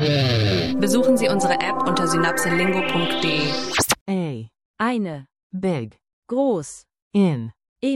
Besuchen Sie unsere App unter synapselingo.de. Eine. Big. Groß. In.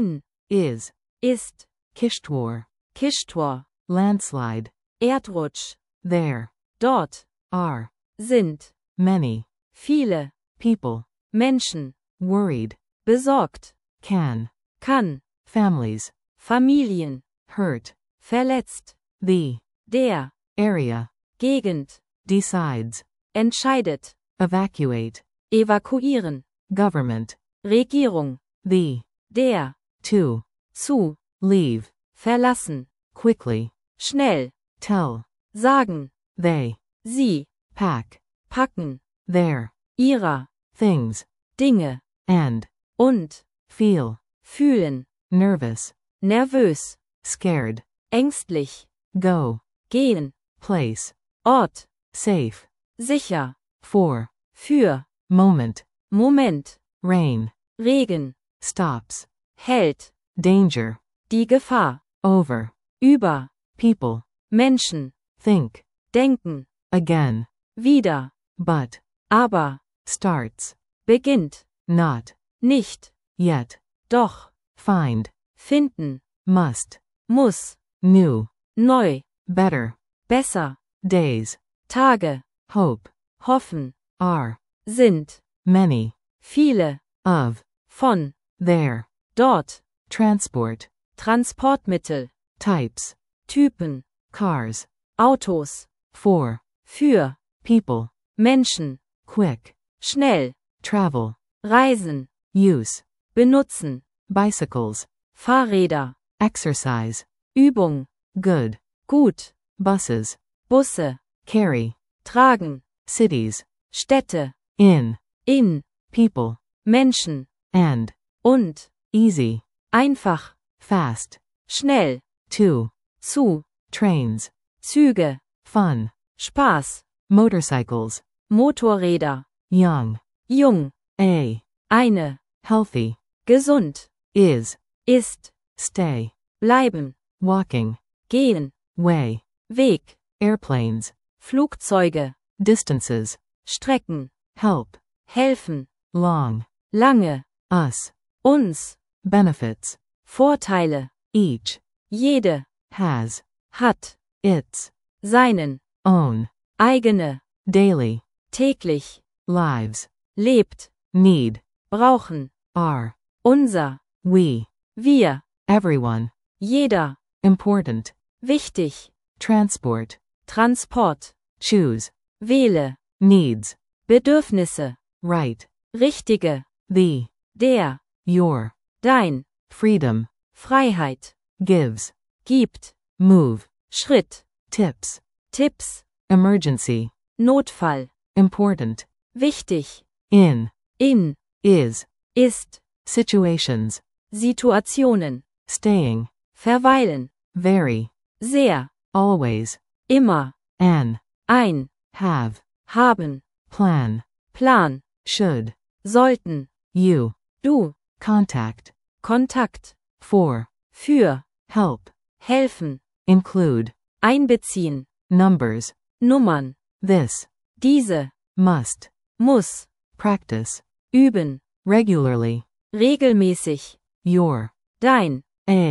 Is. Ist. Kishtwar. Kishtor. Landslide. Erdrutsch. There. Dort. Are. Sind. Many. Viele. People. Menschen. Worried. Besorgt. Can. Kann. Families. Familien. Hurt. Verletzt. The. Der. Area. Gegend. Decides. Entscheidet. Evacuate. Evakuieren. Government. Regierung. The. Der. To. Zu. Leave. Verlassen. Quickly. Schnell. Tell. Sagen. They. Sie. Pack. Packen. Their. Ihrer. Things. Dinge. And. Und. Feel. Fühlen. Nervous. Nervös. Scared. Ängstlich. Go. Gehen. Place. Ort. Safe. Sicher. For. Für. Moment. Moment. Rain. Regen. Stops. Hält. Danger. Die Gefahr. Over. Über. People. Menschen. Think. Denken. Again. Wieder. But. Aber. Starts. Beginnt. Not. Nicht. Yet. Doch. Find. Finden. Must. Muss. New. Neu. Better. Besser. Days. Tage. Hope. Hoffen. Are. Sind. Many. Viele. Of. Von. There. Dort. Transport. Transportmittel. Types. Typen. Cars. Autos. For. Für. People. Menschen. Quick. Schnell. Travel. Reisen. Use. Benutzen. Bicycles. Fahrräder. Exercise. Übung. Good. Gut. Buses. Busse. Carry. Tragen. Cities. Städte. In. People. Menschen. And. Und. Easy. Einfach. Fast. Schnell. To. Zu. Trains. Züge. Fun. Spaß. Motorcycles. Motorräder. Young. Jung. Eine. Healthy. Gesund. Is. Ist. Stay. Bleiben. Walking. Gehen. Way. Weg. Airplanes. Flugzeuge. Distances. Strecken. Help. Helfen. Long. Lange. Us. Uns. Benefits. Vorteile. Each. Jede. Has. Hat. Its. Seinen. Own. Eigene. Daily. Täglich. Lives. Lebt. Need. Brauchen. Are. Unser. We. Wir. Everyone. Jeder. Important. Wichtig. Transport. Transport. Choose. Wähle. Needs. Bedürfnisse. Right. Richtige. The. Der. Your. Dein. Freedom. Freiheit. Gives. Gibt. Move. Schritt. Tips. Tipps. Emergency. Notfall. Important. Wichtig. In. Is. Ist. Situations. Situationen. Staying. Verweilen. Very. Sehr. Always. Immer. An. Ein. Have. Haben. Plan. Plan. Should. Sollten. You. Du. Contact. Kontakt. For. Für. Help. Helfen. Include. Einbeziehen. Numbers. Nummern. This. Diese. Must. Muss. Practice. Üben. Regularly. Regelmäßig. Your. Dein.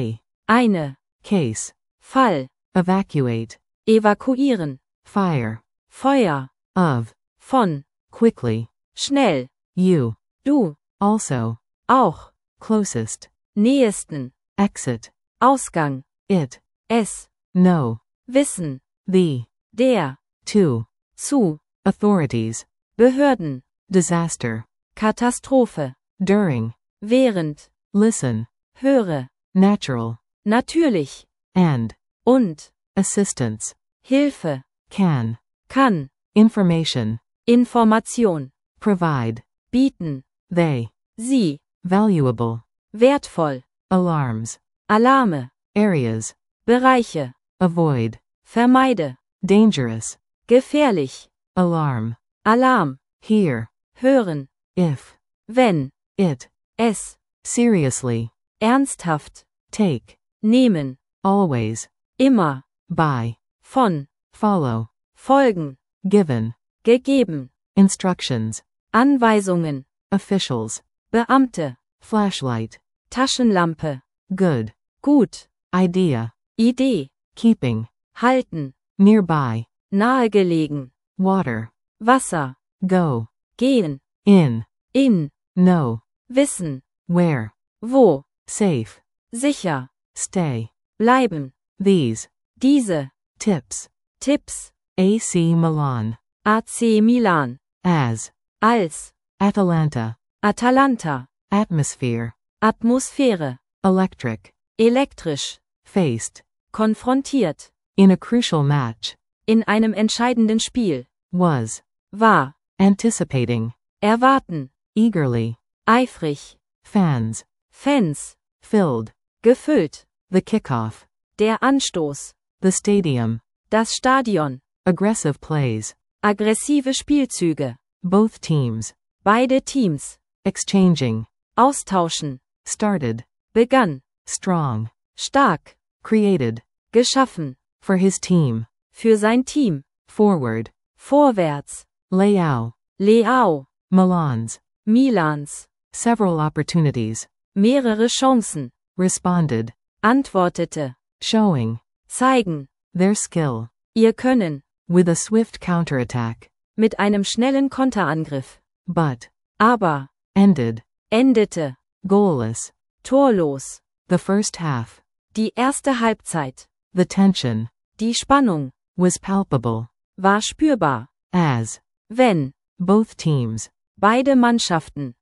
Eine. Case. Fall. Evacuate. Evakuieren. Fire. Feuer. Of. Von. Quickly. Schnell. You. Du. Also. Auch. Closest. Nähesten. Exit. Ausgang. It. Es. No. Wissen. The. Der. To. Zu. Authorities. Behörden. Disaster. Katastrophe. During. Während. Listen. Höre. Natural. Natürlich. And. Und. Assistance. Hilfe. Can. Kann. Information. Information. Provide. Bieten. They. Sie. Valuable. Wertvoll. Alarms. Alarme. Areas. Bereiche. Avoid. Vermeide. Dangerous. Gefährlich. Alarm. Alarm. Hear. Hören. If. Wenn. It. Es. Seriously. Ernsthaft. Take. Nehmen. Always. Immer. By. Von. Follow. Folgen. given, gegeben, instructions, Anweisungen, officials, Beamte, flashlight, Taschenlampe, good, gut, idea, Idee, keeping, halten, nearby, nahegelegen, water, Wasser, go, gehen, in, know, wissen, where, wo, safe, sicher, stay, bleiben, these, diese, tips, Tipps, AC Milan, AC Milan, as, als, Atalanta, Atalanta, atmosphere, Atmosphäre, electric, elektrisch, faced, konfrontiert, in a crucial match, in einem entscheidenden Spiel, was, war, anticipating, erwarten, eagerly, eifrig, fans, Fans, filled, gefüllt, the kickoff, der Anstoß, the stadium, das Stadion, aggressive plays, aggressive Spielzüge, both teams, beide Teams, exchanging, austauschen, started, begann, strong, stark, created, geschaffen, for his team, für sein Team, forward, vorwärts, Leao, Leao, Milan's, Milans, several opportunities, mehrere Chancen, responded, antwortete, showing, zeigen, their skill, ihr Können, with a swift counterattack, mit einem schnellen Konterangriff, but, aber, ended, endete, goalless, torlos, the first half, die erste Halbzeit, the tension, die Spannung, was palpable, war spürbar, as, wenn, both teams, beide Mannschaften,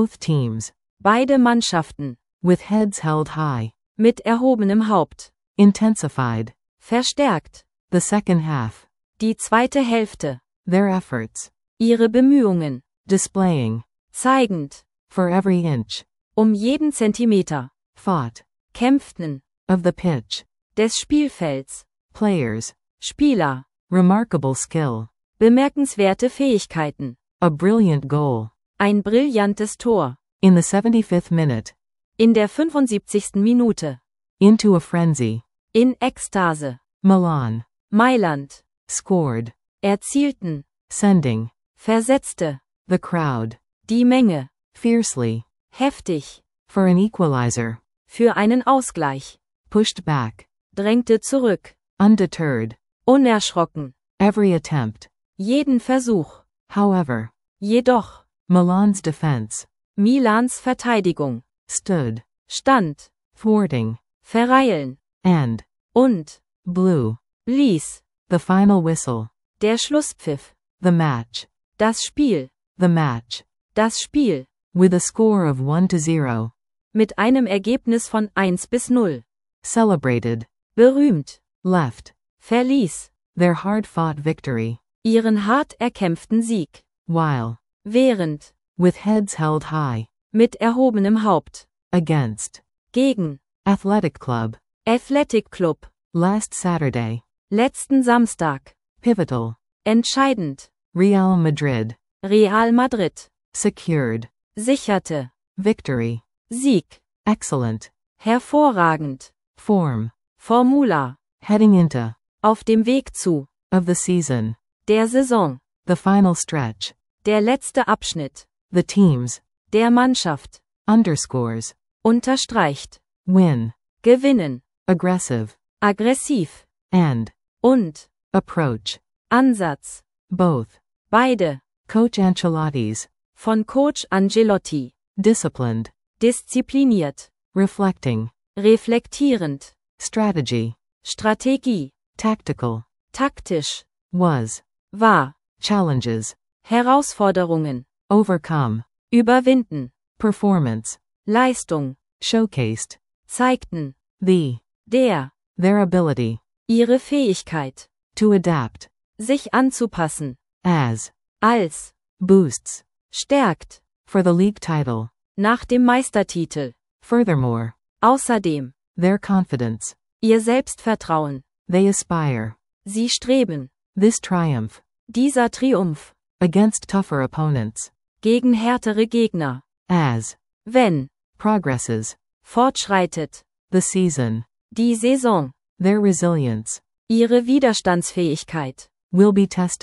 with heads held high, mit erhobenem Haupt, intensified, verstärkt, the second half, die zweite Hälfte, their efforts, ihre Bemühungen, displaying, zeigend, for every inch, jeden Zentimeter, fought, kämpften, of the pitch, des Spielfelds, players, Spieler, remarkable skill, bemerkenswerte Fähigkeiten, a brilliant goal, ein brillantes Tor, in the 75th minute, in der 75. Minute, into a frenzy, in Ekstase, Milan, Mailand, scored, erzielten, sending, versetzte, the crowd, die Menge, fiercely, heftig, for an equalizer, für einen Ausgleich, pushed back, drängte zurück, undeterred, unerschrocken, every attempt, jeden Versuch, however, jedoch, Milan's defense, Milans Verteidigung, stood, stand, thwarting, verreilen, and, und, blew, blies, the final whistle, der Schlusspfiff, the match, das Spiel, the match, das Spiel, with a score of 1-0, mit einem Ergebnis von 1-0, celebrated, berühmt, left, verließ, their hard-fought victory, ihren hart erkämpften Sieg, while, während, with heads held high, mit erhobenem Haupt, against, gegen, Athletic Club, Athletic Club, last Saturday, letzten Samstag, pivotal, entscheidend, Real Madrid, Real Madrid, secured, sicherte, victory, Sieg, excellent, hervorragend, form, Formula, heading into, auf dem Weg zu, of the season, der Saison, the final stretch, der letzte Abschnitt, the teams, der Mannschaft, underscores, unterstreicht, win, gewinnen, aggressive, aggressiv, and, und, approach, Ansatz, both, beide, Coach Ancelotti's, von Coach Ancelotti, disciplined, diszipliniert, reflecting, reflektierend, strategy, Strategie, tactical, taktisch, was, war, challenges, Herausforderungen, overcome, überwinden, performance, Leistung, showcased, zeigten, their ability, ihre Fähigkeit, to adapt, sich anzupassen, as, als, boosts, stärkt, for the league title, nach dem Meistertitel, furthermore, außerdem, their confidence, ihr Selbstvertrauen, they aspire, sie streben, this triumph, dieser Triumph, against tougher opponents, gegen härtere Gegner, as, wenn, progresses, fortschreitet, the season, die Saison, their resilience, ihre Widerstandsfähigkeit, will be tested,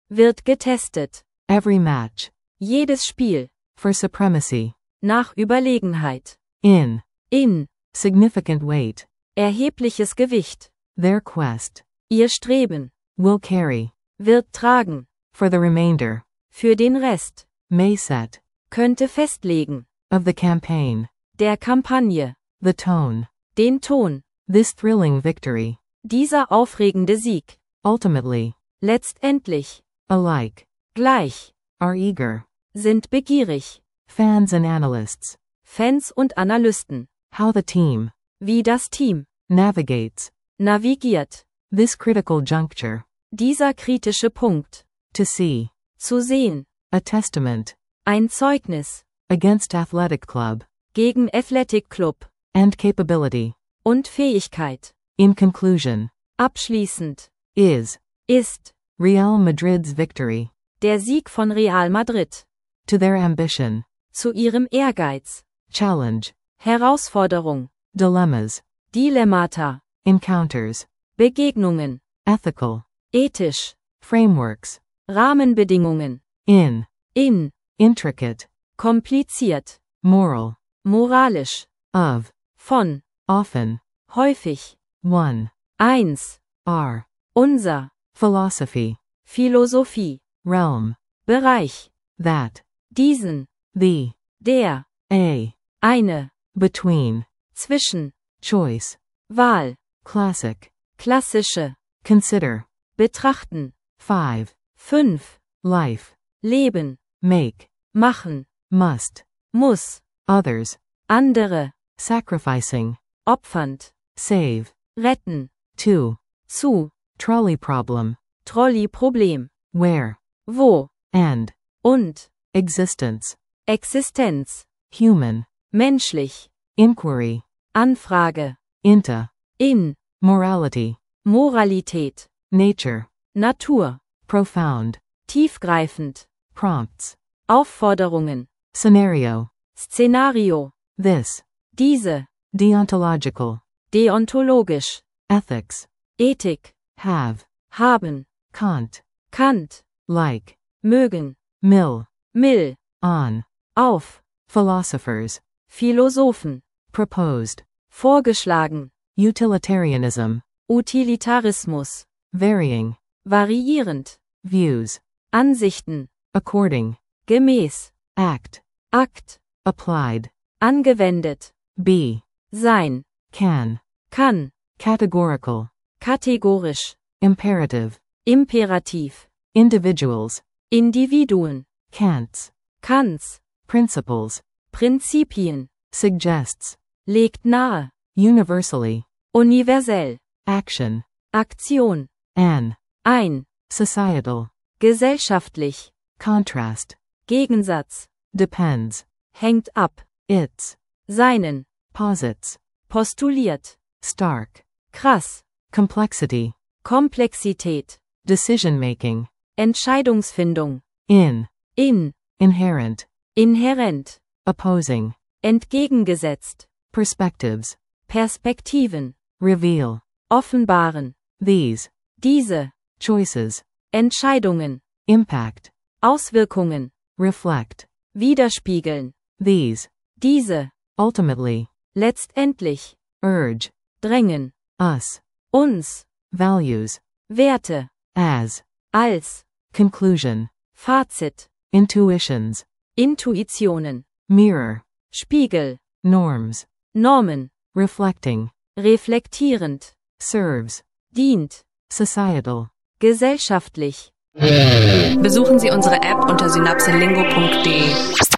wird getestet. Every match. Jedes Spiel. For supremacy. Nach Überlegenheit. In. In. Significant weight. Erhebliches Gewicht. Their quest. Ihr Streben. Will carry. Wird tragen. For the remainder. Für den Rest. May set. Könnte festlegen. Of the campaign. Der Kampagne. The tone. Den Ton. This thrilling victory. Dieser aufregende Sieg. Ultimately. Letztendlich. Alike. Gleich. Are eager. Sind begierig. Fans and analysts. Fans und Analysten. How the team. Wie das Team. Navigates. Navigiert. This critical juncture. Dieser kritische Punkt. To see. Zu sehen. A testament. Ein Zeugnis. Against athletic club. Gegen Athletic Club. And capability. Und Fähigkeit. In conclusion. Abschließend. Is. Ist. Real Madrid's victory. Der Sieg von Real Madrid. To their ambition. Zu ihrem Ehrgeiz. Challenge. Herausforderung. Dilemmas. Dilemmata. Encounters. Begegnungen. Ethical. Ethisch. Frameworks. Rahmenbedingungen. In. In. Intricate. Kompliziert. Moral. Moralisch. Of. Von. Often. Häufig. One. Eins. Our. Unser. Philosophy. Philosophie. Realm. Bereich. That. Diesen. The. Der. A. Eine. Between. Zwischen. Choice. Wahl. Classic. Klassische. Consider. Betrachten. 5. 5. Life. Leben. Make. Machen. Must. Muss. Others. Andere. Sacrificing. Opfernd. Save. Retten. To. Zu. Trolley problem. Trolley-Problem. Where. Wo. And. Und. Existence. Existenz. Human. Menschlich. Inquiry. Anfrage. Into. In. Morality. Moralität. Nature. Natur. Profound. Tiefgreifend. Prompts. Aufforderungen. Scenario. Szenario. This. Diese. Deontological. Deontologisch. Ethics. Ethik. Have. Haben. Kant. Kant. Like. Mögen. Mill. Mill. On. Auf. Philosophers. Philosophen. Proposed. Vorgeschlagen. Utilitarianism. Utilitarismus. Varying. Variierend. Views. Ansichten. According. Gemäß. Act. Akt. Applied. Angewendet. Be. Sein. Can. Kann. Categorical. Kategorisch. Imperative. Imperativ. Individuals. Individuen. Can'ts. Kanns. Principles. Prinzipien. Suggests. Legt nahe. Universally. Universell. Action. Aktion. An. Ein. Societal. Gesellschaftlich. Contrast. Gegensatz. Depends. Hängt ab. Its. Seinen. Posits. Postuliert. Stark. Krass. Complexity. Komplexität. Decision making. Entscheidungsfindung. In. In. Inherent. Inhärent. Opposing. Entgegengesetzt. Perspectives. Perspektiven. Reveal. Offenbaren. These. Diese. Choices. Entscheidungen. Impact. Auswirkungen. Reflect. Widerspiegeln. These. Diese. Ultimately. Letztendlich. Urge. Drängen. Us. Uns. Values. Werte. As. Als. Conclusion. Fazit. Intuitions. Intuitionen. Mirror. Spiegel. Norms. Normen. Reflecting. Reflektierend. Serves. Dient. Societal. Gesellschaftlich. Besuchen Sie unsere App unter synapselingo.de.